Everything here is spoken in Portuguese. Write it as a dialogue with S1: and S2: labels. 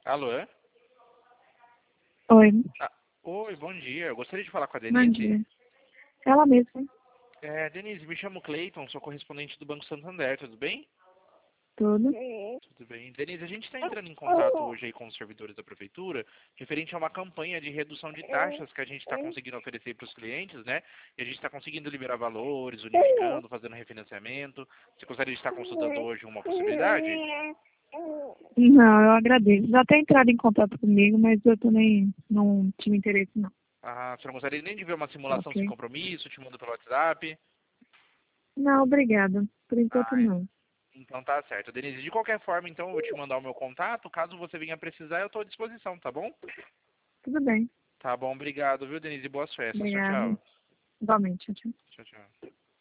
S1: Alô?
S2: Oi,
S1: Ah, oi, bom dia. Eu gostaria de falar com a
S2: bom
S1: Denise.
S2: dia. Ela mesma,
S1: Denise, me chamo Cleiton, sou correspondente do Banco Santander, tudo bem?
S2: tudo.
S1: Tudo bem. Denise, a gente está entrando em contato hoje aí com os servidores da prefeitura, referente a uma campanha de redução de taxas que a gente está conseguindo oferecer para os clientes, né? E a gente está conseguindo liberar valores, unificando, fazendo refinanciamento. Você gostaria de estar consultando hoje uma possibilidade?
S2: Não, eu agradeço. Já até entraram em contato comigo, mas eu também não tive interesse, não.
S1: Ah, você não gostaria nem de ver uma
S2: Tá
S1: simulação sem
S2: ok?
S1: compromisso? Te mando pelo WhatsApp?
S2: Não, obrigada. Por enquanto,
S1: Ah,
S2: não.
S1: então tá certo. Denise, de qualquer forma, então eu vou te mandar o meu contato. Caso você venha precisar, eu estou à disposição, tá bom?
S2: Tudo bem.
S1: Tá bom, obrigado, viu, Denise? Boas festas. Tchau,
S2: Obrigada.
S1: tchau.
S2: Igualmente, tchau.
S1: Tchau, tchau.